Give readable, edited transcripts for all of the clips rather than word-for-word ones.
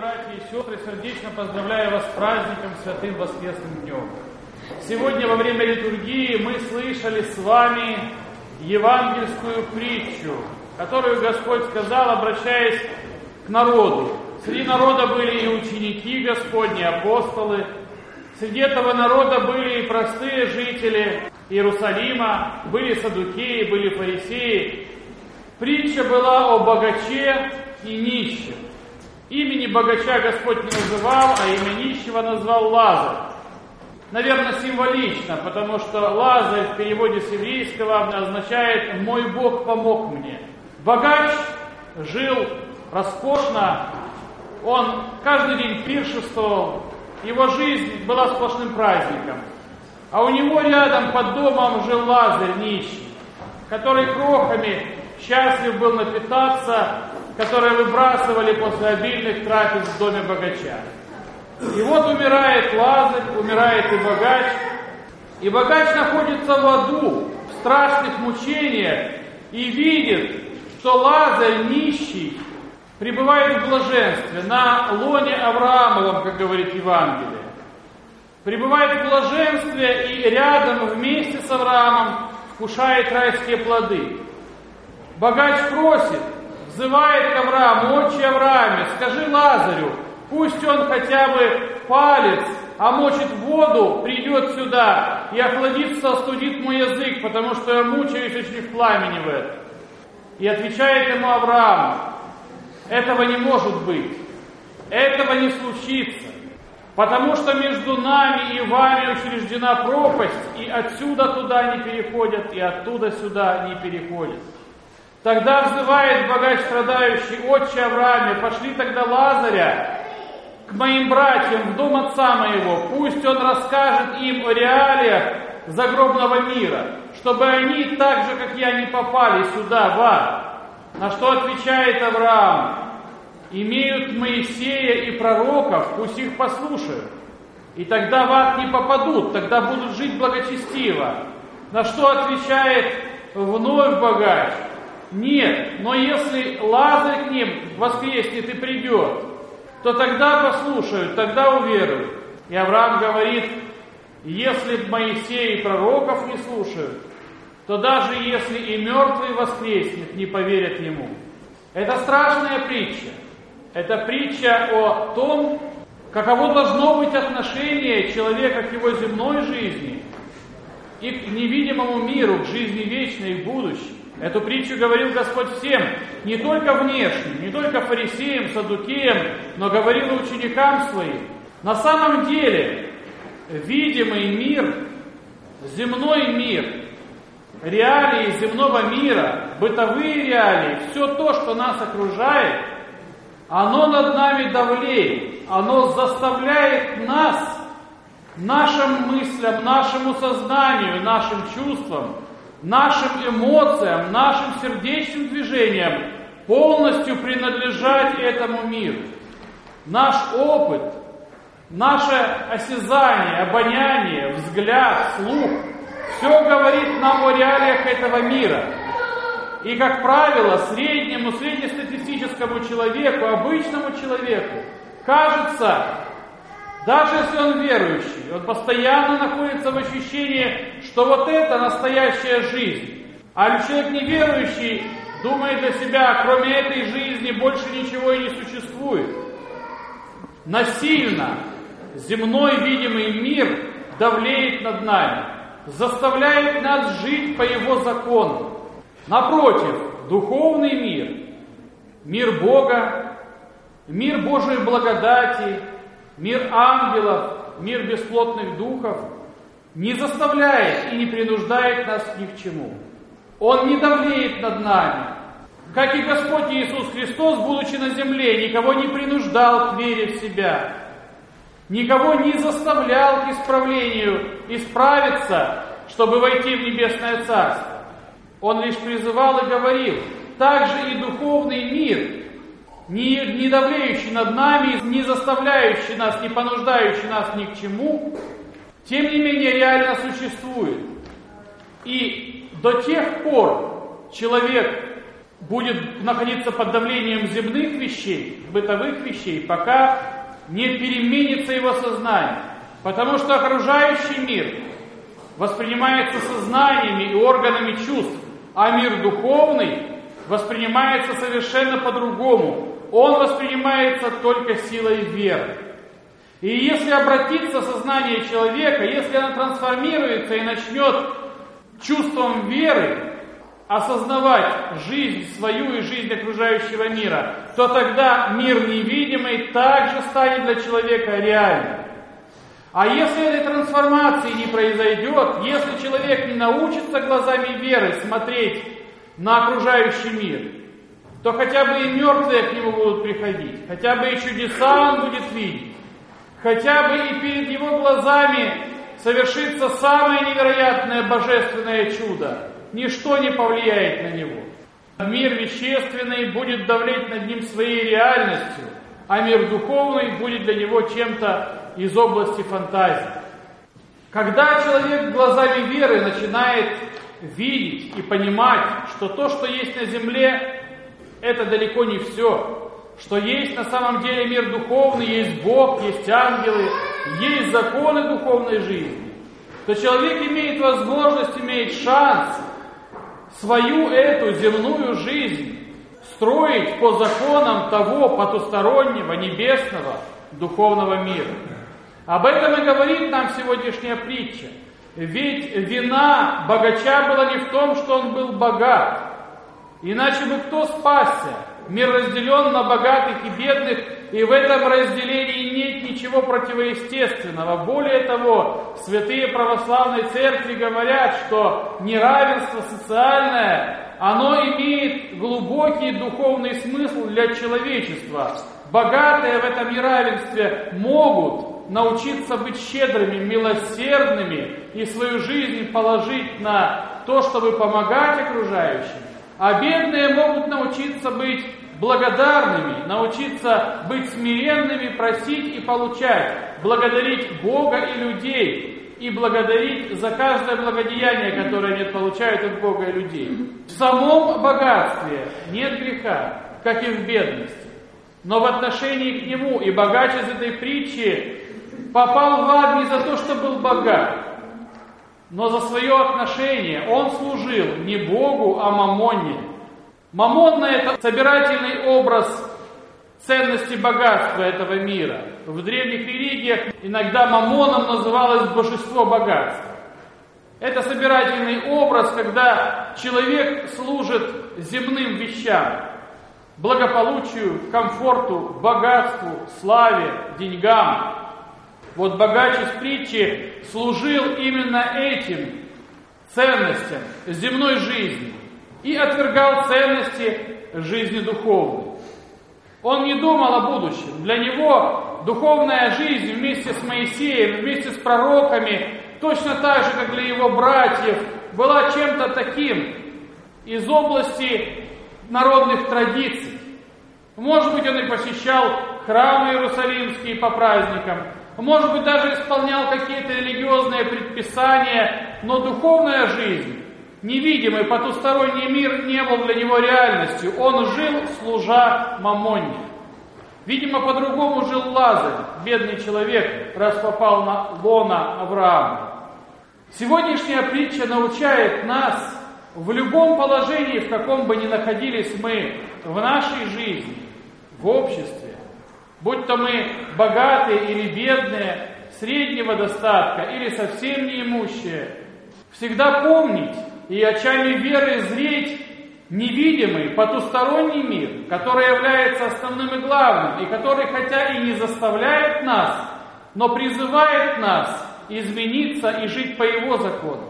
братья и сестры, сердечно поздравляю вас с праздником Святым Воскресным Днем. Сегодня во время литургии мы слышали с вами евангельскую притчу, которую Господь сказал, обращаясь к народу. Среди народа были и ученики Господни, апостолы. Среди этого народа были и простые жители Иерусалима, были саддукеи, были фарисеи. Притча была о богаче и нищем. Имени богача Господь не называл, а имя нищего назвал Лазарь. Наверное, символично, потому что Лазарь в переводе с еврейского означает «мой Бог помог мне». Богач жил роскошно, он каждый день пиршествовал, его жизнь была сплошным праздником. А у него рядом под домом жил Лазарь нищий, который крохами счастлив был напитаться, которые выбрасывали после обильных трапез в доме богача. И вот умирает Лазарь, умирает и богач находится в аду, в страшных мучениях, и видит, что Лазарь нищий пребывает в блаженстве, на лоне Авраамовом, как говорит Евангелие. Пребывает в блаженстве и рядом вместе с Авраамом вкушает райские плоды. Богач просит, взывает к Аврааму: «Отче Аврааме, скажи Лазарю, пусть он хотя бы палец омочит в воду, придет сюда и охладится, остудит мой язык, потому что я мучаюсь очень в пламени в этом». И отвечает ему Авраам: этого не может быть, этого не случится, потому что между нами и вами учреждена пропасть, и отсюда туда не переходят, и оттуда сюда не переходят. Тогда взывает богач страдающий: «Отче Аврааме, пошли тогда Лазаря к моим братьям в дом отца моего, пусть он расскажет им о реалиях загробного мира, чтобы они, так же, как я, не попали сюда, в ад». На что отвечает Авраам: «Имеют Моисея и пророков, пусть их послушают, и тогда в ад не попадут, тогда будут жить благочестиво». На что отвечает вновь богач: «Нет, но если Лазарь к ним воскреснет и придет, то тогда послушают, тогда уверуют». И Авраам говорит: «Если Моисея и пророков не слушают, то даже если и мертвый воскреснет, не поверят ему». Это страшная притча. Это притча о том, каково должно быть отношение человека к его земной жизни и к невидимому миру, к жизни вечной и будущей. Эту притчу говорил Господь всем, не только внешним, не только фарисеям, саддукеям, но говорил и ученикам своим. На самом деле, видимый мир, земной мир, реалии земного мира, бытовые реалии, все то, что нас окружает, оно над нами давлеет, оно заставляет нас, нашим мыслям, нашему сознанию, нашим чувствам, нашим эмоциям, нашим сердечным движениям полностью принадлежать этому миру. Наш опыт, наше осязание, обоняние, взгляд, слух – все говорит нам о реалиях этого мира. И, как правило, среднестатистическому человеку, обычному человеку, кажется, даже если он верующий, он постоянно находится в ощущении, что вот это настоящая жизнь. А человек неверующий думает для себя, кроме этой жизни больше ничего и не существует. Насильно земной видимый мир давлеет над нами, заставляет нас жить по его закону. Напротив, духовный мир, мир Бога, мир Божией благодати, мир ангелов, мир бесплотных духов не заставляет и не принуждает нас ни к чему. Он не давлеет над нами. Как и Господь Иисус Христос, будучи на земле, никого не принуждал к вере в себя, никого не заставлял к исправлению исправиться, чтобы войти в небесное Царство. Он лишь призывал и говорил: также и духовный мир, не давлеющий над нами, не заставляющий нас, не понуждающий нас ни к чему, тем не менее реально существует. И до тех пор человек будет находиться под давлением земных вещей, бытовых вещей, пока не переменится его сознание. Потому что окружающий мир воспринимается сознаниями и органами чувств, а мир духовный воспринимается совершенно по-другому. Он воспринимается только силой веры. И если обратиться сознание человека, если оно трансформируется и начнет чувством веры осознавать жизнь свою и жизнь окружающего мира, то тогда мир невидимый также станет для человека реальным. А если этой трансформации не произойдет, если человек не научится глазами веры смотреть на окружающий мир, то хотя бы и мертвые к нему будут приходить, хотя бы и чудеса он будет видеть, хотя бы и перед его глазами совершится самое невероятное божественное чудо. Ничто не повлияет на него. Мир вещественный будет давлеть над ним своей реальностью, а мир духовный будет для него чем-то из области фантазии. Когда человек глазами веры начинает видеть и понимать, что то, что есть на земле, это далеко не все, что есть на самом деле мир духовный, есть Бог, есть ангелы, есть законы духовной жизни, то человек имеет возможность, имеет шанс свою эту земную жизнь строить по законам того потустороннего, небесного, духовного мира. Об этом и говорит нам сегодняшняя притча. Ведь вина богача была не в том, что он был богат. Иначе бы кто спасся? Мир разделен на богатых и бедных, и в этом разделении нет ничего противоестественного. Более того, святые православной церкви говорят, что неравенство социальное, оно имеет глубокий духовный смысл для человечества. Богатые в этом неравенстве могут научиться быть щедрыми, милосердными и свою жизнь положить на то, чтобы помогать окружающим. А бедные могут научиться быть благодарными, научиться быть смиренными, просить и получать, благодарить Бога и людей, и благодарить за каждое благодеяние, которое они получают от Бога и людей. В самом богатстве нет греха, как и в бедности. Но в отношении к нему и богач из этой притчи попал в ад не за то, что был богат, но за свое отношение. Он служил не Богу, а мамонне. Мамонна – это собирательный образ ценности богатства этого мира. В древних религиях иногда мамоном называлось божество богатства. Это собирательный образ, когда человек служит земным вещам, благополучию, комфорту, богатству, славе, деньгам. Вот богач из притчи служил именно этим ценностям земной жизни и отвергал ценности жизни духовной. Он не думал о будущем. Для него духовная жизнь вместе с Моисеем, вместе с пророками, точно так же, как для его братьев, была чем-то таким из области народных традиций. Может быть, он и посещал храмы иерусалимские по праздникам, может быть, даже исполнял какие-то религиозные предписания, но духовная жизнь, невидимый потусторонний мир не был для него реальностью. Он жил, служа мамонне. Видимо, по-другому жил Лазарь, бедный человек, раз попал на лоно Авраама. Сегодняшняя притча научает нас в любом положении, в каком бы ни находились мы в нашей жизни, в обществе, будь то мы богатые или бедные, среднего достатка или совсем неимущие, всегда помнить и очами веры зреть невидимый, потусторонний мир, который является основным и главным, и который хотя и не заставляет нас, но призывает нас измениться и жить по его закону.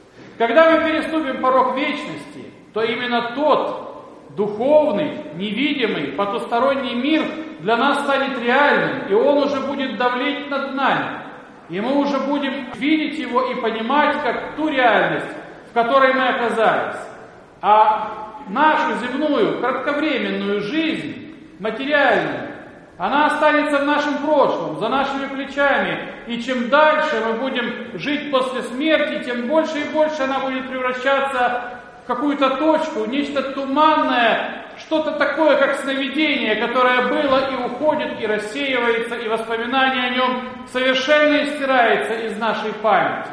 Когда мы переступим порог вечности, то именно тот духовный, невидимый, потусторонний мир для нас станет реальным, и он уже будет давлеть над нами. И мы уже будем видеть его и понимать как ту реальность, в которой мы оказались. А нашу земную, кратковременную жизнь, материальную, она останется в нашем прошлом, за нашими плечами. И чем дальше мы будем жить после смерти, тем больше и больше она будет превращаться в какую-то точку, нечто туманное, что-то такое, как сновидение, которое было и уходит, и рассеивается, и воспоминание о нем совершенно стирается из нашей памяти.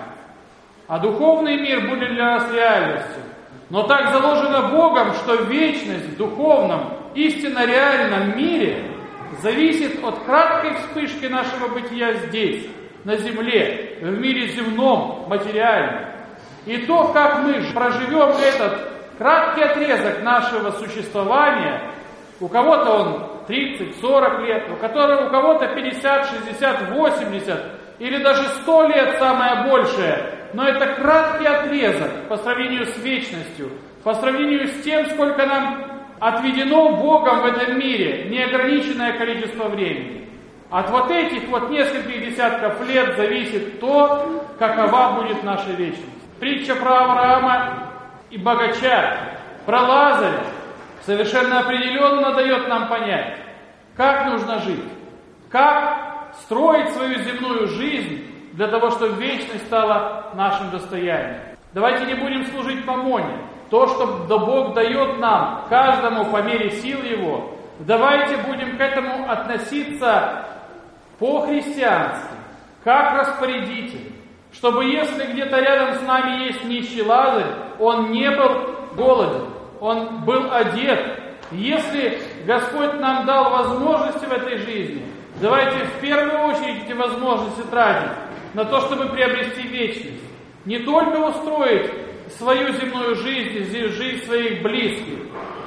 А духовный мир будет для нас реальностью. Но так заложено Богом, что вечность в духовном, истинно реальном мире зависит от краткой вспышки нашего бытия здесь, на земле, в мире земном, материальном. И то, как мы проживем этот краткий отрезок нашего существования, у кого-то он 30-40 лет, у кого-то 50, 60, 80 или даже 100 лет самое большее, но это краткий отрезок по сравнению с вечностью, по сравнению с тем, сколько нам отведено Богом в этом мире, неограниченное количество времени. От вот этих вот нескольких десятков лет зависит то, какова будет наша вечность. Притча про Авраама и богача, про Лазаря совершенно определенно дает нам понять, как нужно жить, как строить свою земную жизнь для того, чтобы вечность стала нашим достоянием. Давайте не будем служить мамоне. То, что Бог дает нам, каждому по мере сил Его, давайте будем к этому относиться по-христиански, как распорядитель. Чтобы если где-то рядом с нами есть нищий Лазарь, он не был голоден, он был одет. Если Господь нам дал возможности в этой жизни, давайте в первую очередь эти возможности тратить на то, чтобы приобрести вечность. Не только устроить свою земную жизнь, жизнь своих близких,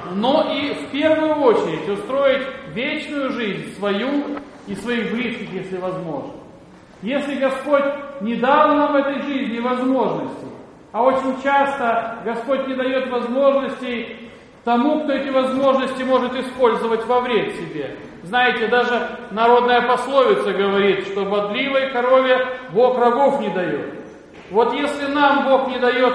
но и в первую очередь устроить вечную жизнь свою и своих близких, если возможно. Если Господь не дал нам в этой жизни возможностей, а очень часто Господь не дает возможностей тому, кто эти возможности может использовать во вред себе. Знаете, даже народная пословица говорит, что бодливой корове Бог рогов не дает. Вот если нам Бог не дает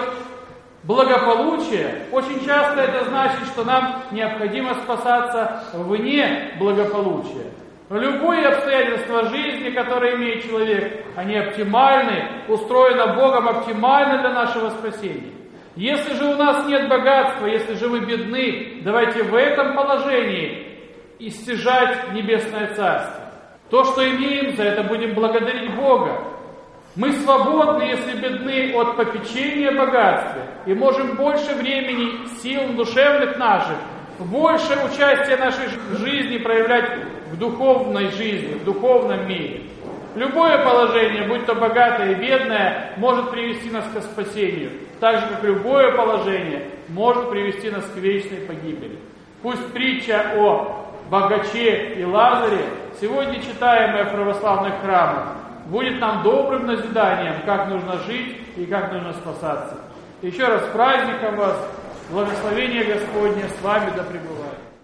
благополучия, очень часто это значит, что нам необходимо спасаться вне благополучия. Любые обстоятельства жизни, которые имеет человек, они оптимальны, устроены Богом оптимально для нашего спасения. Если же у нас нет богатства, если же мы бедны, давайте в этом положении истяжать небесное царство. То, что имеем, за это будем благодарить Бога. Мы свободны, если бедны от попечения богатства, и можем больше времени, сил душевных наших, больше участия нашей жизни проявлять в духовной жизни, в духовном мире. Любое положение, будь то богатое и бедное, может привести нас к спасению, так же, как любое положение может привести нас к вечной погибели. Пусть притча о богаче и Лазаре, сегодня читаемая в православных храмах, будет нам добрым назиданием, как нужно жить и как нужно спасаться. Еще раз с праздником вас, благословение Господне с вами да пребывает.